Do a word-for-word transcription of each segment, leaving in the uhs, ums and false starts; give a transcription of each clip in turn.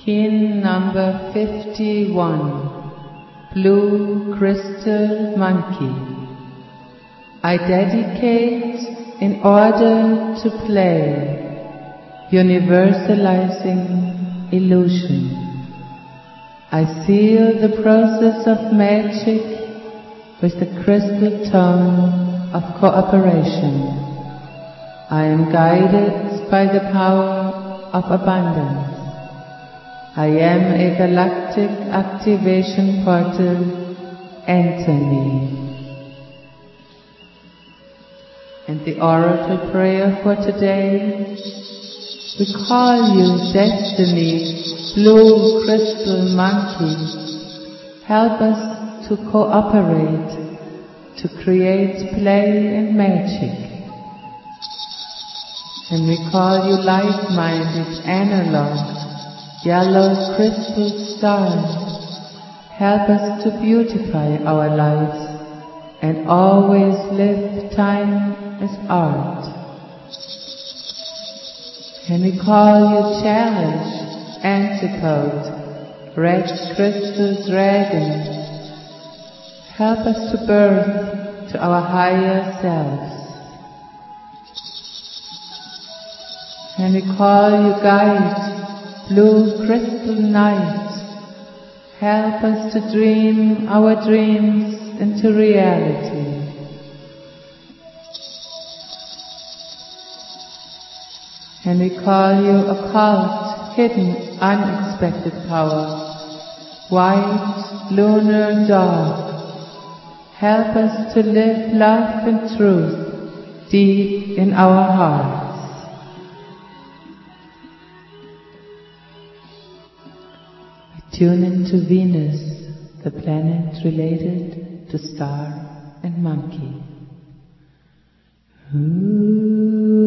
Kin number fifty-one, Blue Crystal Monkey. I dedicate in order to play, universalizing illusion. I seal the process of magic with the crystal tone of cooperation. I am guided by the power of abundance. I am a galactic activation portal. Enter me. And the oracle prayer for today: we call you Destiny, Blue Crystal Monkey. Help us to cooperate, to create play and magic. And we call you Light-Minded Analog, Yellow Crystal Star. Help us to beautify our lives and always live time as art. And we call you Challenge, Antipode, Red Crystal Dragon. Help us to birth to our higher selves. And we call you Guide, Blue Crystal Night. Help us to dream our dreams into reality. And we call you Occult, Hidden, Unexpected Power, White Lunar Dog. Help us to live love and truth deep in our hearts. We tune into Venus, the planet related to star and monkey. Ooh.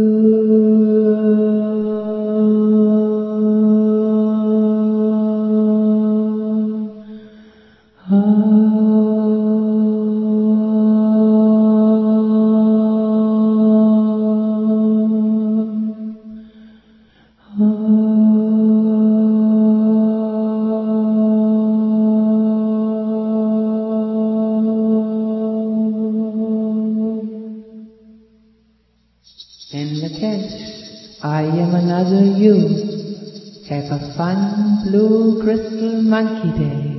In Lakesh, I am another you. Have a fun Blue Crystal Monkey Day.